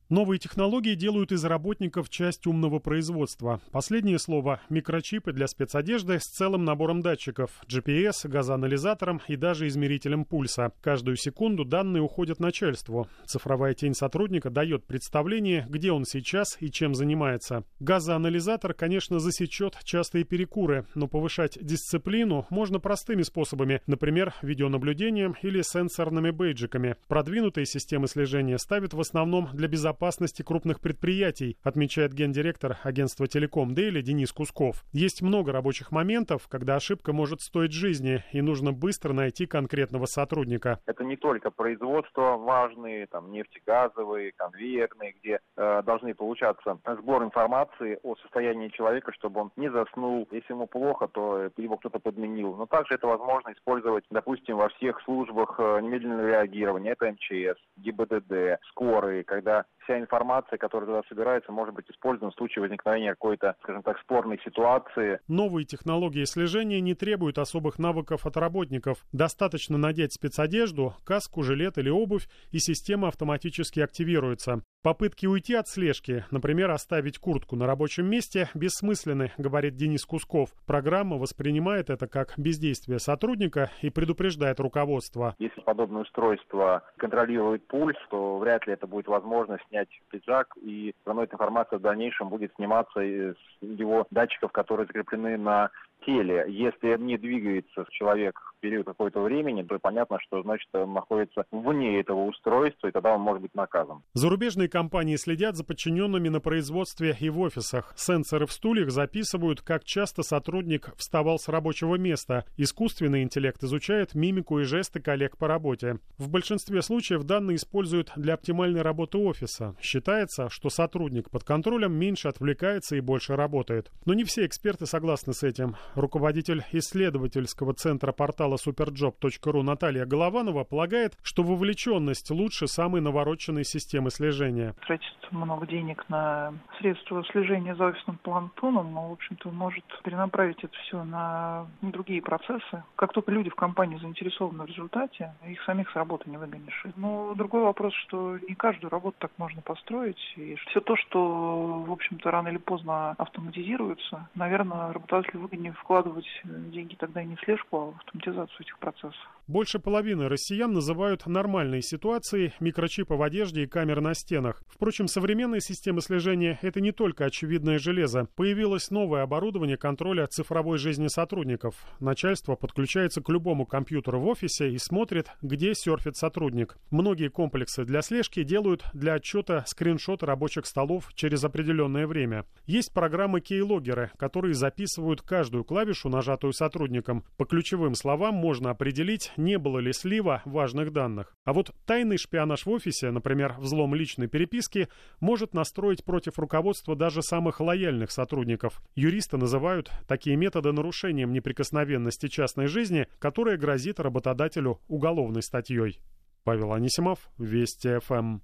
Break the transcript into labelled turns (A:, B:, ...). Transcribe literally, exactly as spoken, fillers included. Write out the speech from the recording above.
A: Новые технологии делают из работников часть умного производства. Последнее слово – микрочипы для спецодежды с целым набором датчиков, джи пи эс, газоанализатором и даже измерителем пульса. Каждую секунду данные уходят начальству. Цифровая тень сотрудника дает представление, где он сейчас и чем занимается. Газоанализатор, конечно, засечет частые перекуры, но повышать дисциплину можно простыми способами, например, видеонаблюдением или сенсорными бейджиками. Продвинутые системы слежения ставят в основном для безопасности безопасности крупных предприятий, отмечает гендиректор агентства «Телеком Дейли» Денис Кусков. Есть много рабочих моментов, когда ошибка может стоить жизни, и нужно быстро найти конкретного сотрудника.
B: Это не только производства важные, там нефтегазовые, конвейерные, где э, должны получаться сбор информации о состоянии человека, чтобы он не заснул. Если ему плохо, то его кто-то подменил. Но также это возможно использовать, допустим, во всех службах э, немедленного реагирования. Это эм че эс, гэ бэ дэ дэ, скорые, когда вся информация, которая туда собирается, может быть использована в случае возникновения какой-то, скажем так, спорной ситуации.
A: Новые технологии слежения не требуют особых навыков от работников. Достаточно надеть спецодежду, каску, жилет или обувь, и система автоматически активируется. Попытки уйти от слежки, например, оставить куртку на рабочем месте, бессмысленны, говорит Денис Кусков. Программа воспринимает это как бездействие сотрудника и предупреждает руководство.
B: Если подобное устройство контролирует пульс, то вряд ли это будет возможно снять пиджак, и все равно эта информация в дальнейшем будет сниматься из его датчиков, которые закреплены на теле. Если не двигается человек в период какого-то времени, то понятно, что значит он находится вне этого устройства, и тогда он может быть наказан.
A: Зарубежные компании следят за подчиненными на производстве и в офисах. Сенсоры в стульях записывают, как часто сотрудник вставал с рабочего места. Искусственный интеллект изучает мимику и жесты коллег по работе. В большинстве случаев данные используют для оптимальной работы офиса. Считается, что сотрудник под контролем меньше отвлекается и больше работает. Но не все эксперты согласны с этим. Руководитель исследовательского центра портала суперджоп точка ру Наталья Голованова полагает, что вовлеченность лучше самой навороченной системы слежения.
C: Тратит много денег на средства слежения за офисным планктоном, но, в общем-то, может перенаправить это все на другие процессы. Как только люди в компании заинтересованы в результате, их самих с работы не выгонишь. Но другой вопрос, что не каждую работу так можно построить. И все то, что, в общем-то, рано или поздно автоматизируется, наверное, работодателю выгоднее вкладывать деньги тогда не в слежку, а в автоматизацию этих процессов.
A: Больше половины россиян называют нормальной ситуацией микрочипы в одежде и камеры на стенах. Впрочем, современные системы слежения – это не только очевидное железо. Появилось новое оборудование контроля цифровой жизни сотрудников. Начальство подключается к любому компьютеру в офисе и смотрит, где серфит сотрудник. Многие комплексы для слежки делают для отчета скриншоты рабочих столов через определенное время. Есть программы кейлогеры, которые записывают каждую клавишу, нажатую сотрудником. По ключевым словам можно определить, не было ли слива важных данных. А вот тайный шпионаж в офисе, например, взлом личной переписки, может настроить против руководства даже самых лояльных сотрудников. Юристы называют такие методы нарушением неприкосновенности частной жизни, которая грозит работодателю уголовной статьей. Павел Анисимов, Вести эф эм.